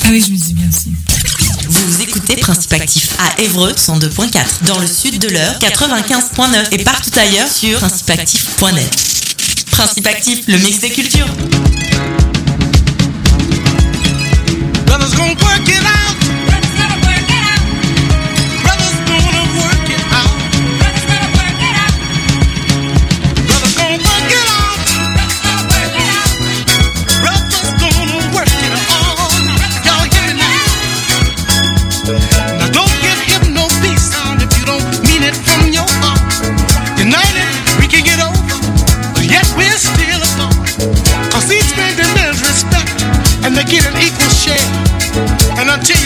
Ah oui, je me dis bien aussi. Vous écoutez Principe Actif à Évreux 102.4, dans le sud de l'Eure 95.9 et partout ailleurs sur principeactif.net. Principe Actif, le mix des cultures. Brothers gonna work it out. Brothers gonna work it out. Brothers gonna work it out. Brothers gonna work it out. Brothers gonna work it out. Brothers gonna work it out. Y'all hear me now? Now don't give him no peace sound if you don't mean it from your heart. United we can get over, but yet we're still apart. 'Cause each man demands respect, and they get an equal share. And until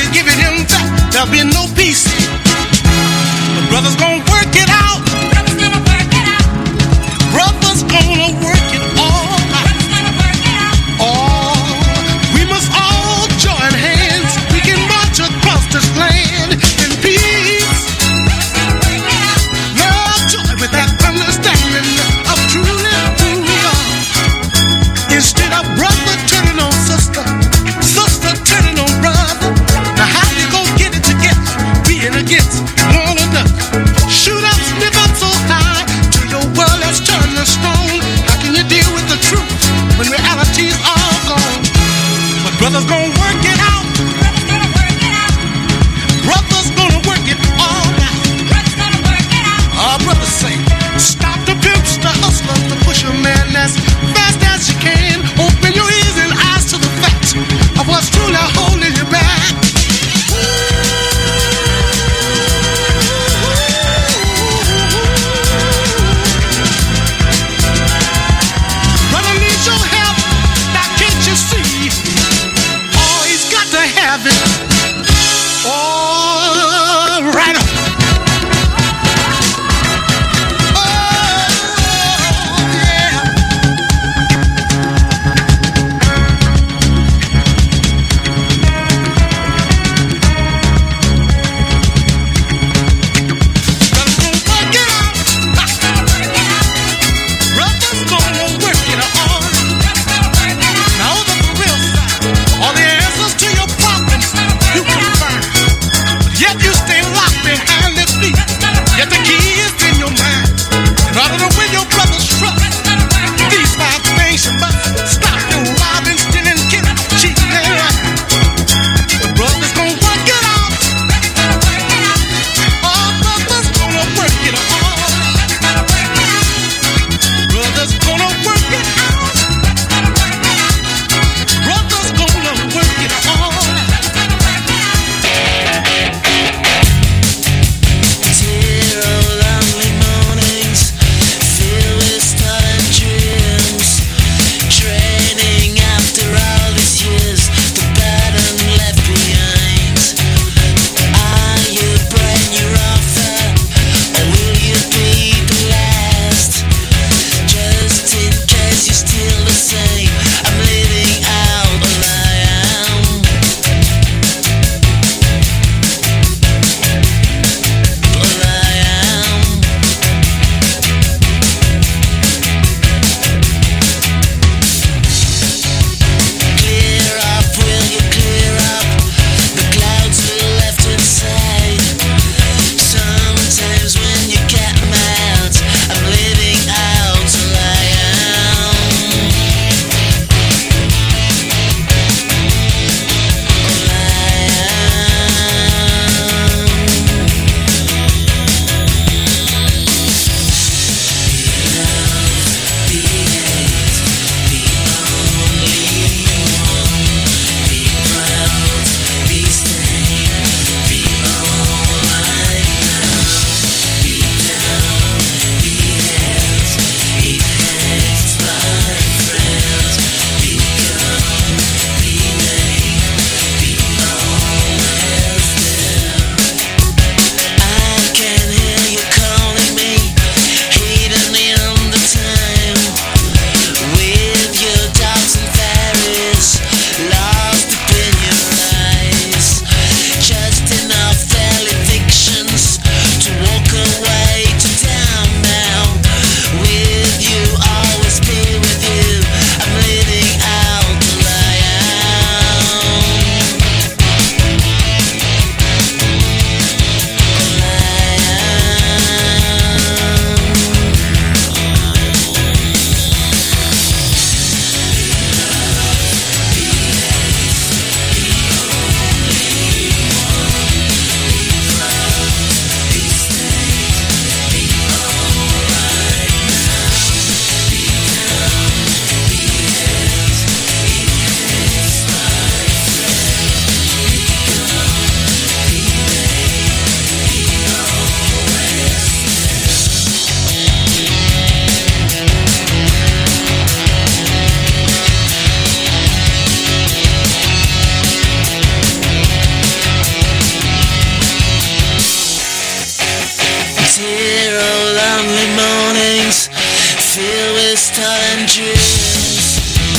lungs filled with stolen dreams.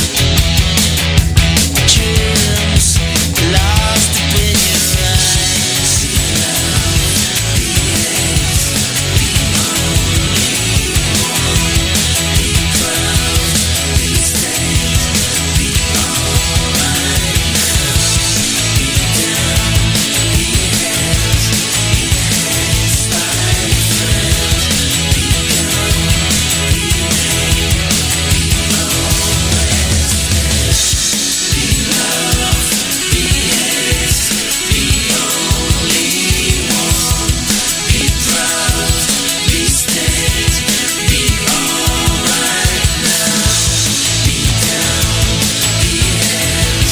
Dreams lost in your eyes. Be lonely, be proud, be safe, be alright now. Be down, be held, be held by friends. Be gone, be made, be always best. Be loved, be hate, be only one. Be proud, be stayed, be alright now. Be down, be held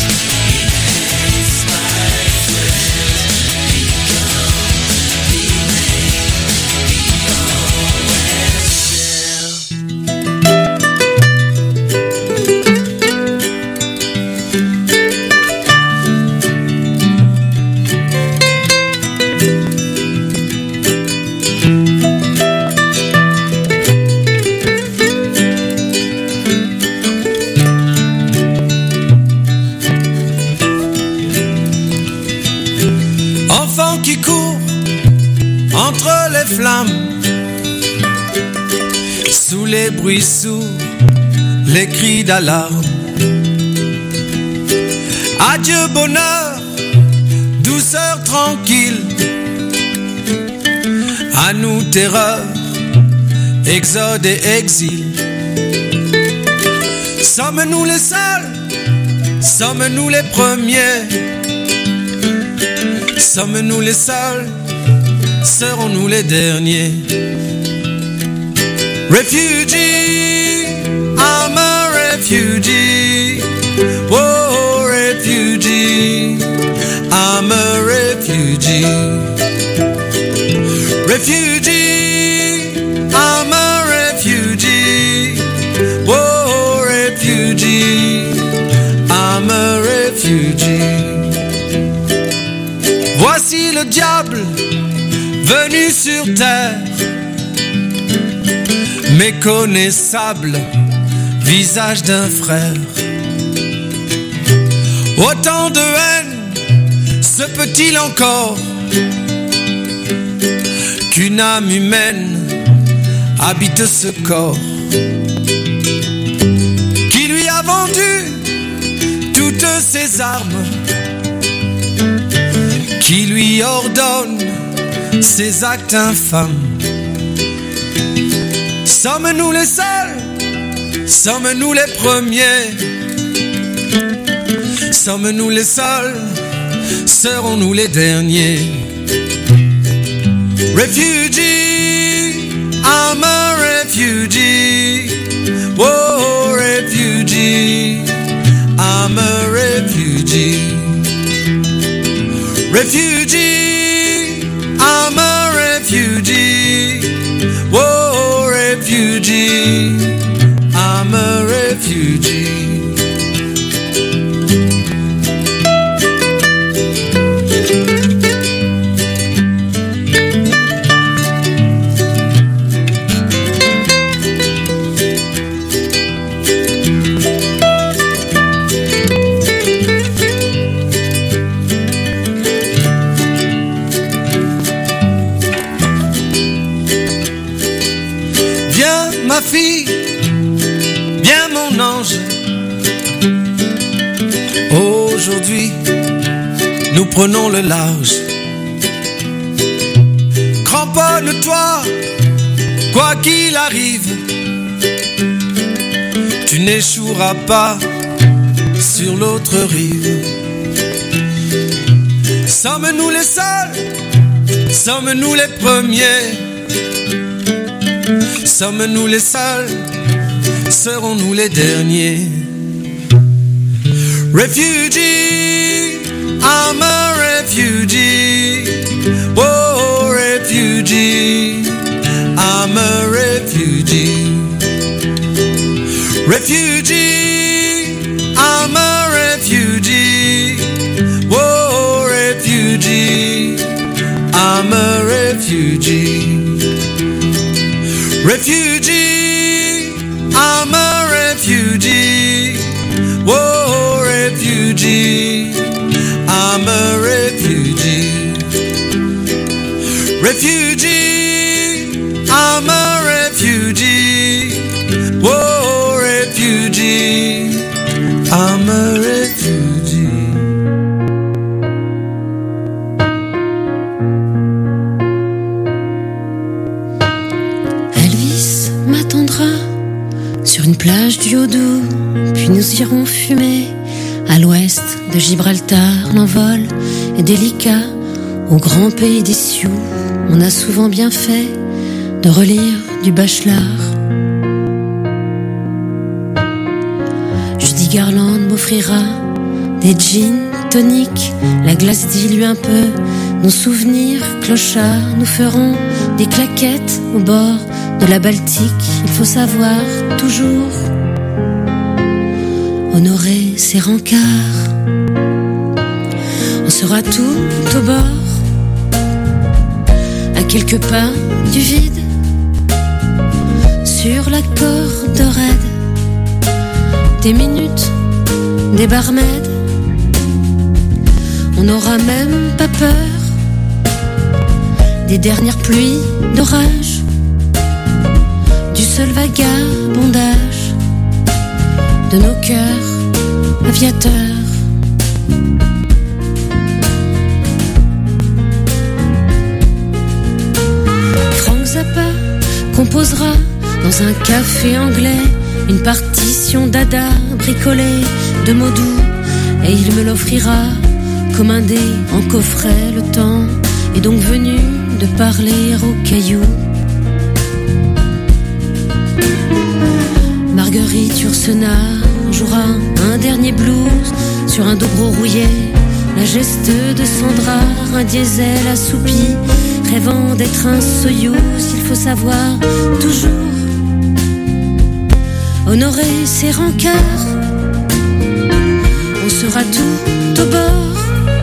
by friends. Be gone, be made, be always still. Enfant qui court entre les flammes, sous les bruits sourds, les cris d'alarme. Adieu bonheur, douceur tranquille, à nous terreur, exode et exil. Sommes-nous les seuls, sommes-nous les premiers? Sommes-nous les seuls, serons-nous les derniers? Refugee, I'm a refugee. Whoa, refugee, I'm a refugee. Refugee, I'm a refugee. Whoa, refugee, I'm a refugee. Voici le diable venu sur terre, méconnaissable, visage d'un frère. Autant de haine se peut-il encore qu'une âme humaine habite ce corps qui lui a vendu toutes ses armes, qui lui ordonne ses actes infâmes. Sommes-nous les seuls? Sommes-nous les premiers? Sommes-nous les seuls? Serons-nous les derniers? Refugee, I'm a refugee. Whoa, refugee, I'm a refugee. Refugee, I'm a refugee. Whoa, refugee, I'm a refugee. Ma fille, viens mon ange. Aujourd'hui, nous prenons le large. Cramponne-toi, quoi qu'il arrive. Tu n'échoueras pas sur l'autre rive. Sommes-nous les seuls? Sommes-nous les premiers? Sommes-nous les seuls? Serons-nous les derniers? Refugee, I'm a refugee. Whoa, refugee, I'm a refugee. Refugee, I'm a refugee. Whoa, refugee, I'm a refugee. Refugee, I'm a refugee. Whoa, refugee. I'm a refugee. Refugee. I'm a refugee. Whoa, refugee. I'm a refugee. Elvis m'attendra sur une plage du Haut-Doubs, puis nous irons fumer. À l'ouest de Gibraltar, l'envol est délicat. Au grand pays des Sioux, on a souvent bien fait de relire du Bachelard. Judy Garland m'offrira des gin toniques, la glace dilue un peu nos souvenirs clochards. Nous ferons des claquettes au bord de la Baltique. Il faut savoir toujours honorer ses rencarts. On sera tout au bord, à quelques pas du vide, sur la corde raide, des minutes, des barmaids. On n'aura même pas peur des dernières pluies d'orage, du seul vagabondage de nos cœurs aviateurs. Frank Zappa composera dans un café anglais une partition d'Ada bricolée de mots doux, et il me l'offrira commandé en coffret. Le temps est donc venu de parler aux cailloux. Marguerite Yourcenar jouera un dernier blues sur un dobro rouillé. La geste de Sandra, un diesel assoupi, rêvant d'être un Soyouz. Il faut savoir toujours honorer ses rencarts. On sera tout au bord,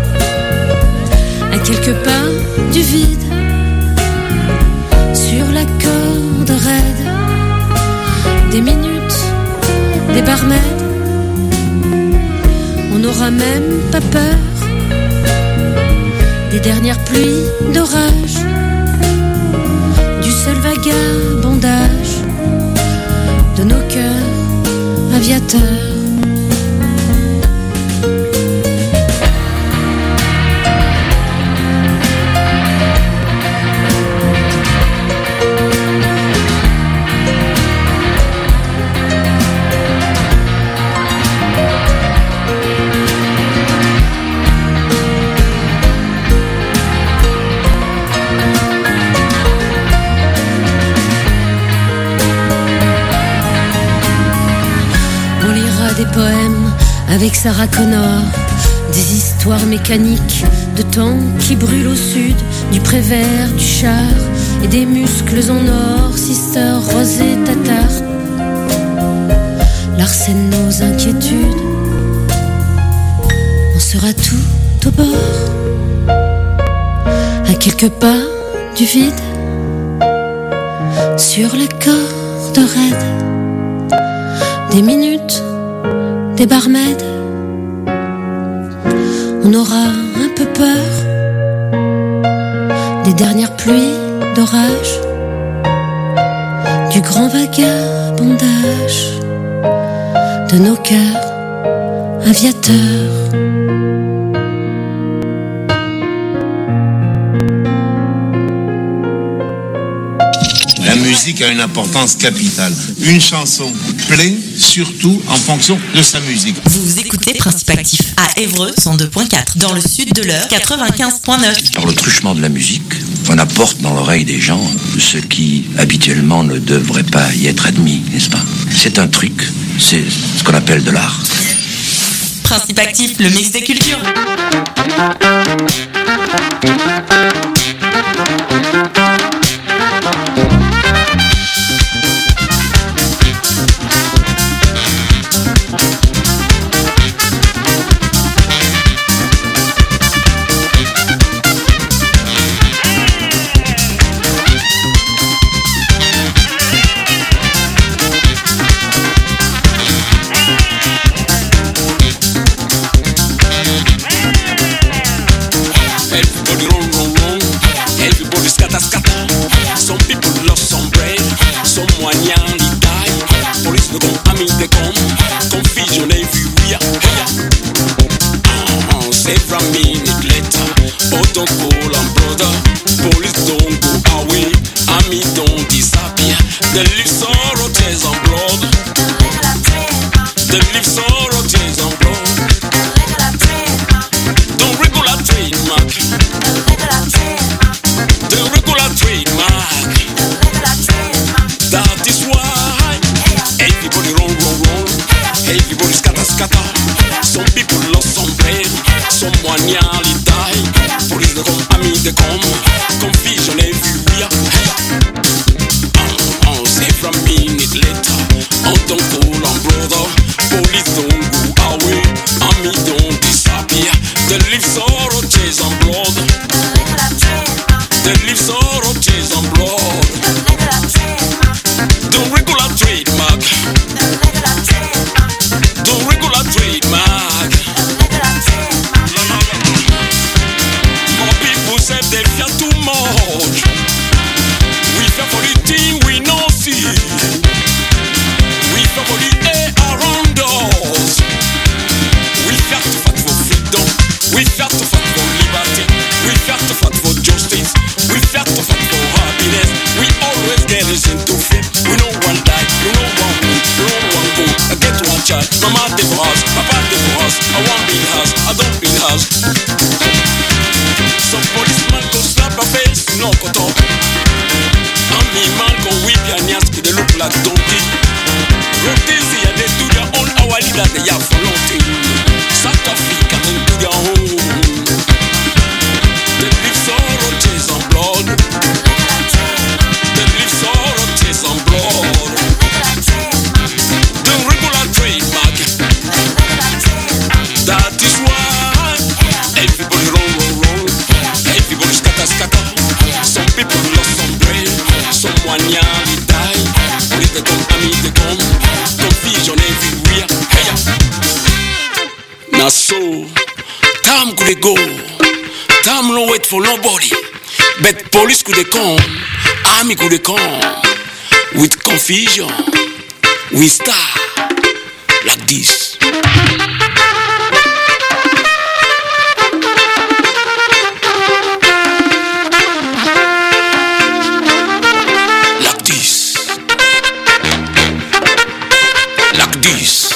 à quelques pas du vide, sur la corde raide, des minutes, des barmaids. On n'aura même pas peur des dernières pluies d'orage, du seul vagabondage de nos cœurs aviateurs. Des poèmes avec Sarah Connor, des histoires mécaniques de temps qui brûlent au sud, du Prévert, du char et des muscles en or. Sister, rosée, tatar, Larsen, nos inquiétudes. On sera tout au bord, à quelques pas du vide, sur la corde raide, des minutes, des barmaids. On aura un peu peur des dernières pluies d'orage, du grand vagabondage de nos cœurs aviateurs. La musique a une importance capitale. Une chanson plaît surtout en fonction de sa musique. Vous écoutez Principe Actif à Évreux 102.4, dans le sud de l'Eure 95.9. Par le truchement de la musique, on apporte dans l'oreille des gens ce qui habituellement ne devrait pas y être admis, n'est-ce pas? C'est un truc, c'est ce qu'on appelle de l'art. Principe Actif, le mix des cultures. someone nearly died. Police they come, army they come, confusion everywhere. Several minutes later, auto call and brother. Police don't go away, army don't disappear. They leave sorrow, tears and blood. They leave sorrow, tears and blood. The regular trademark. The regular trademark. That is why everybody run. Everybody scatter. Some people lost some brain. Someone nearly died. Police they come, army they come, confusion everywhere. Several minutes later, don't call on brother. Police don't go away, army don't disappear. They leave sorrow, tears and blood. They leave sorrow, tears and blood. The regular trademark. The regular trademark. More people say they fear too much. We fear for the thing we no see. We fear for the air around us. We fear to fight for freedom. We fear to fight for liberty. We fear to fight for justice. We fear to fight for happiness. We always get us into fear. We know one die, we know one win, we know one go. I get one child, mama dey for us, papa dey for us. I want build house, I don't build house. Some policeman go slap a face, no cut off. And me man go whip your nails, they look like donkey. Rotis here, they do their own, our leader they have for nothing. South Africa, they do their own. They live sorrow, tears and blood. They live sorrow, tears and blood. The regular trademark. That is why everybody run. Everybody scatter. Some people lost some brain. Someone nearly died. Police they come, army they come, confusion everywhere. Hey, now so, time could they go? Time no wait for nobody. But police could they come, army could they come. With confusion, we start like this. Like this. Like this.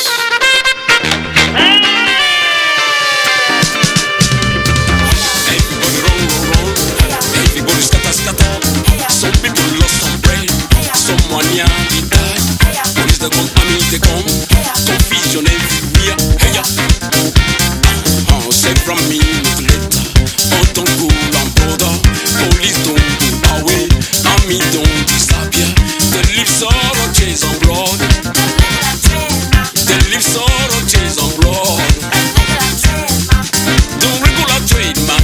Everybody run. Everybody scatter. Some people lost some brain. Someone nearly died. Police they come, army they come, confusion everywhere. Hey ya. Several minutes later, don't go and brother. Police don't go away, army don't disappear. They leave sorrow, tears and blood. They leave sorrow, tears and blood. The regular trademark.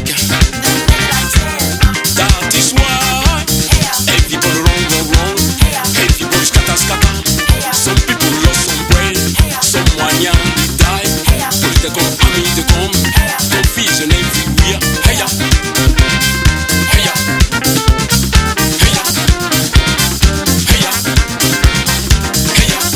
That is why everybody run. Everybody scatter. Some people lost some brain. Someone nearly died. Police they come, army they come, confusion everywhere. Hey ya. Hey ya. Hey ya. Hey ya. Hey ya.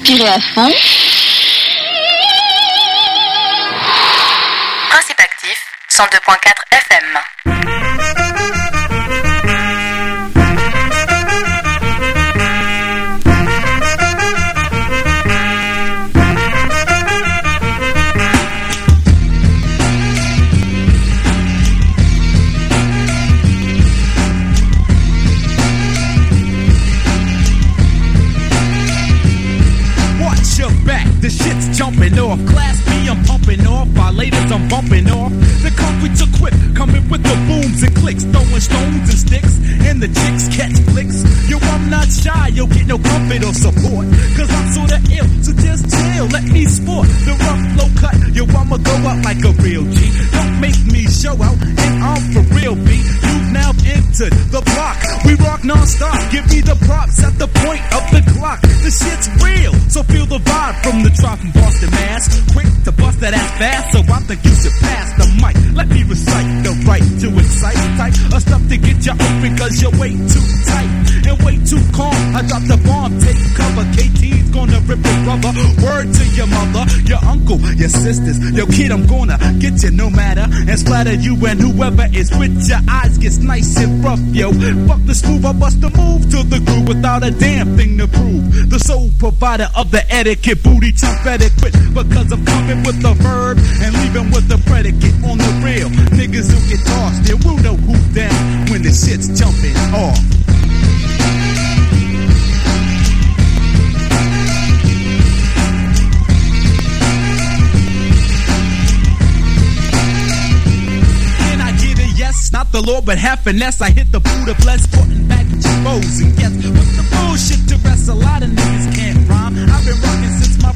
Respirez à fond. Principe actif, 102.4 FM. The shit's jumping off. Class B, I'm pumping off. Violators, I'm bumping off. The concrete's equipped, coming with the booms and clicks, throwing stones and sticks, and the chicks catch flicks. Yo, I'm not shy, yo, get no comfort or support, cause I'm sorta ill, so just chill, let me sport the rough flow cut. Yo, I'ma go up like a real G. Don't make me show out, and I'm for real, B. You've now entered the block. We rock non-stop. Give me the props at the point of the clock. The shit's real, so feel the vibe from the drop from Boston, Mass. Quick to bust that ass fast, so I think you should pass the mic. Let me recite the right to excite type of stuff to get you open, cause you're way too tight and way too calm. I drop the bomb, take cover. KT's gonna rip it, brother. Word to your mother, your uncle, your sisters, your kid. I'm gonna get you no matter and splatter you and whoever is with your eyes gets nice and rough, yo. Fuck the smooth, I bust a move to the groove without a damn thing to prove. The sole provider of the etiquette, booty chump etiquette, because I'm coming with the verb and leaving with the predicate on the real. Niggas who get tossed, they will know who's down when the shit's jumping off. Not the Lord, but half finesse. I hit the Buddha blessed, putting back at your foes. And guess what's the bullshit to rest? A lot of niggas can't rhyme. I've been rocking since my